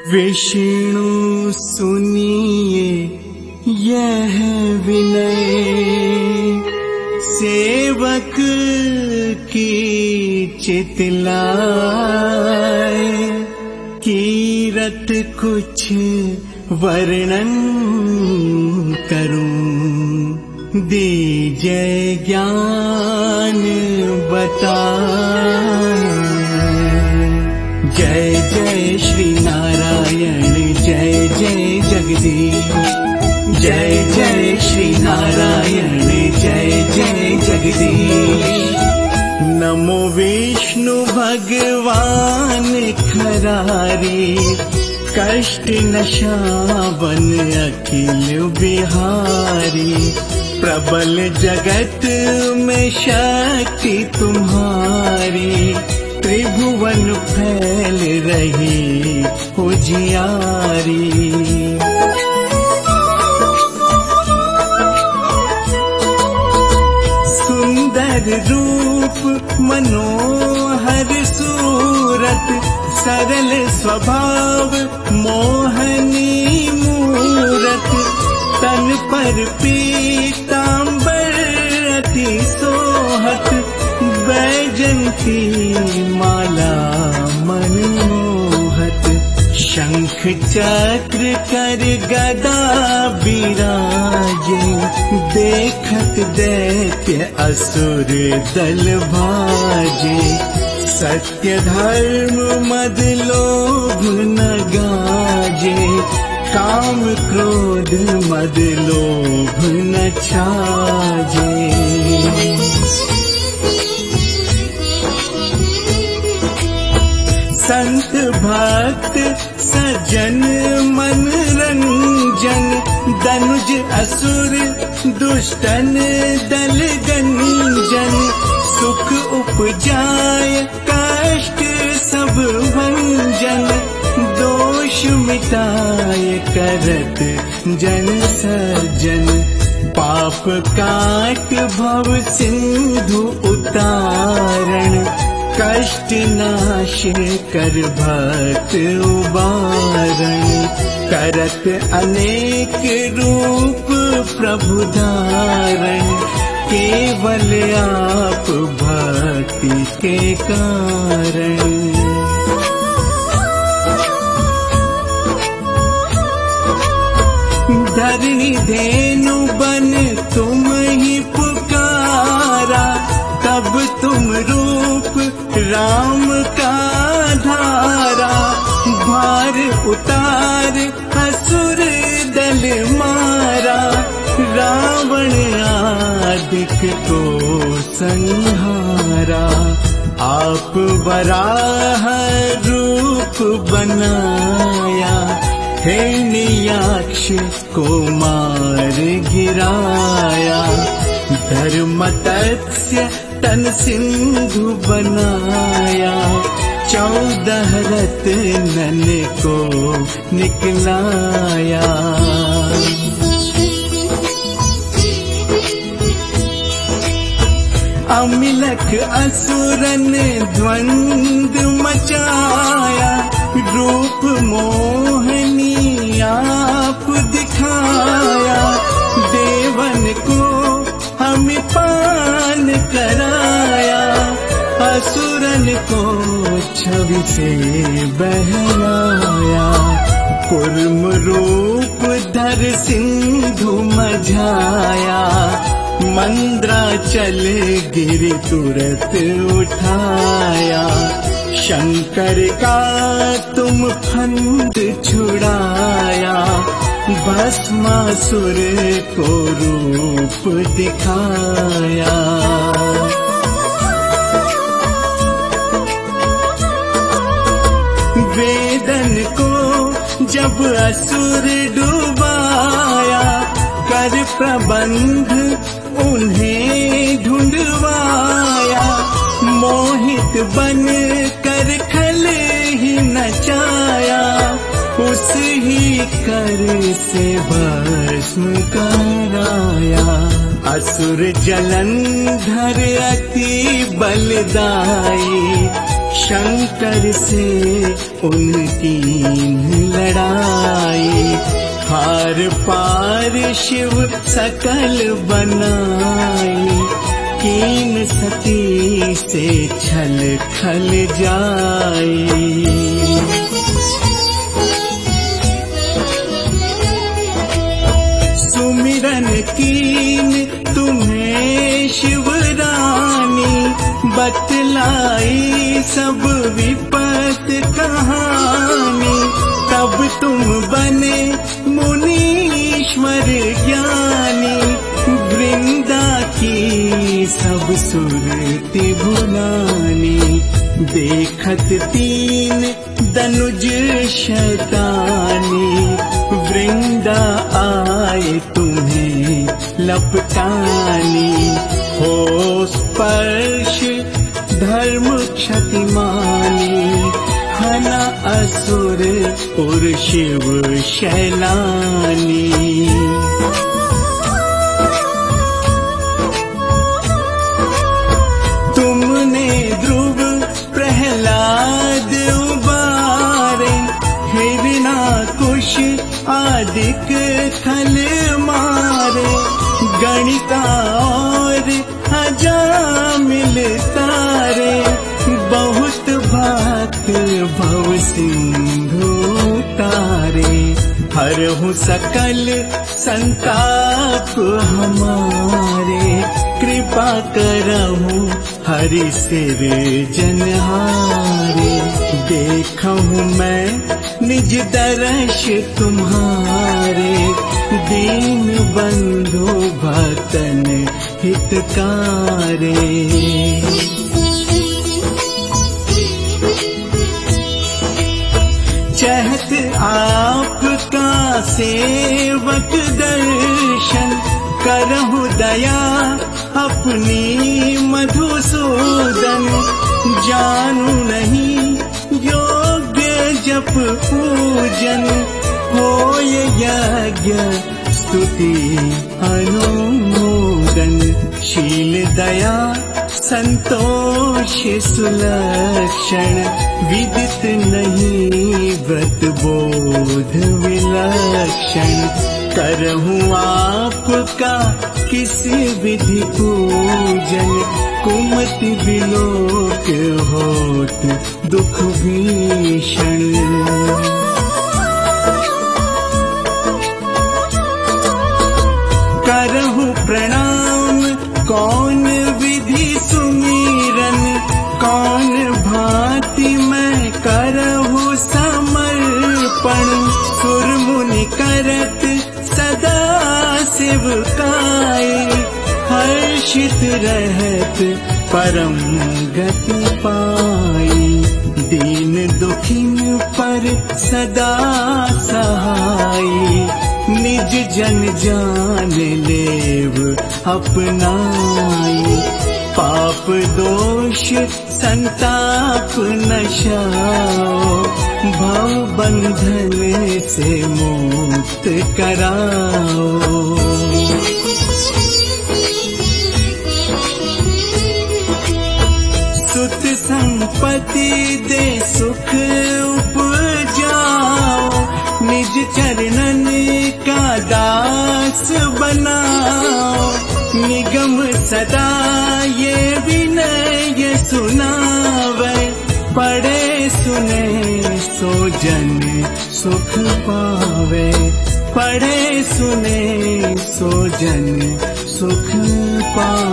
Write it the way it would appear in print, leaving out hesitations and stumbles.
विष्णु सुनिए यह विनय, सेवक की चितलाए। कीरत कुछ वर्णन करूं, दीजय ज्ञान बताए। जय जय श्री नारायण, जय जय जगदीश। जय जय श्री नारायण, जय जय जगदीश। नमो विष्णु भगवान खरारी, कष्ट नशावन अखिल बिहारी। प्रबल जगत में शक्ति तुम्हारी, त्रिभुवन फैल रही उजियारी। सुंदर रूप मनोहर सूरत, सरल स्वभाव मोहनी मूरत। तन पर पीतांबर अति सोहत, वैजंती माला मनमोहत। शंख चक्र कर गदा बिराजे, देखत दैत्य असुर दल भाजे। सत्य धर्म मद लोभ न गाजे, काम क्रोध मद लोभ न छाजे। संत भक्त सज्जन मन रंजन, दनुज असुर दुष्टन दल गंजन। सुख उपजाय कष्ट सब भंजन, दोष मिटाय करत जन सज्जन। पाप काट भव सिंधु उतारण, कष्ट नाश कर भक्त उबारण। करत अनेक रूप प्रभु धारण, केवल आप भक्ति के कारण। धरणी धेनु बन तुम ही पुकारा, तब तुम रूप राम का धारा। भार उतार असुर दल मारा, रावण आदिक को संहारा। आप वराह रूप बनाया, हिरण्याक्ष को मार गिराया। धर्मतस्य तन सिंधु बनाया, 14 रत्नन को निकलाया। अमिलख असुरन द्वंद मचाया, रूप मोहनी आप दिखाया। देवन को हम पान कराया, असुरन को छवि से बहलाया। कुर्म रूप धर सिंधु मझाया, मंद्राचल गिरि तुरत उठाया। शंकर का तुम फंद छुड़ाया, भस्मासुर को रूप दिखाया। वेदन को जब असुर डुबाया, कर प्रबंध उन्हें ढूंढवाया। मोहित बन कर खल ही नचाया, उस ही कर से भस्म कराया। असुर जलंधर अति बलदाई, शंकर से उनकी लड़ाई, हार पार शिव सकल बनाई, कीन सती से छल खल जाई। सुमिरन कीन तुम्हें शिवरानी, बतलाई सब विपत कहानी, तब तुम बने मुनीश्वर ज्ञानी, वृंदा की सब सुरति भुलानी, देखत तीन दनुज शैतानी, वृंदा आए तुम्हें लपटानी, हो स्पर्श धर्म क्षतिमानी, हना असुर और शिव शैलानी। तुमने ध्रुव प्रहलाद उबारे, हिरणाकुश आदिक खल मारे, गणिका और हजामिल तारे, बहुत भात भव सिंधु तारे, हरहु सकल संताप हमारे, कृपा करहु हरि सिर जनहारे, देखहु मैं निज दर्श तुम्हारे, दीन बंधु भक्तन हितकारे। चाहत आपका सेवक दर्शन, करहु दया अपनी मधुसूदन, जानू नहीं योग्य जप पूजन, होय यज्ञ स्तुति अनुमोदन, शील दया संतोष सुलक्षण, विदित नहीं व्रत बोध विलक्षण, करहूँ आपका किस विधि पूजन, कुमति विलोक होत दुख भीषण। करहूँ प्रणाम कौन विधि सुमीरन, कौन भांति मैं करहूँ समर्पण, सुर मुनि करत सदा सेवकाई, हर्षित रहत परम गति पाई, दीन दुखिन पर सदा सहाई, निज जन जान लेव अपनाई, पाप दोष संताप नशाओ, भव बंधन से मुक्त कराओ। सुत संपत्ति दे सुख उपजाओ, निज चरणन का दास बनाओ, निगम सदा ये विनय सुनावे, पढ़े सुने सो जन सुख पावे, पढ़े सुने सो जन सुख पावे।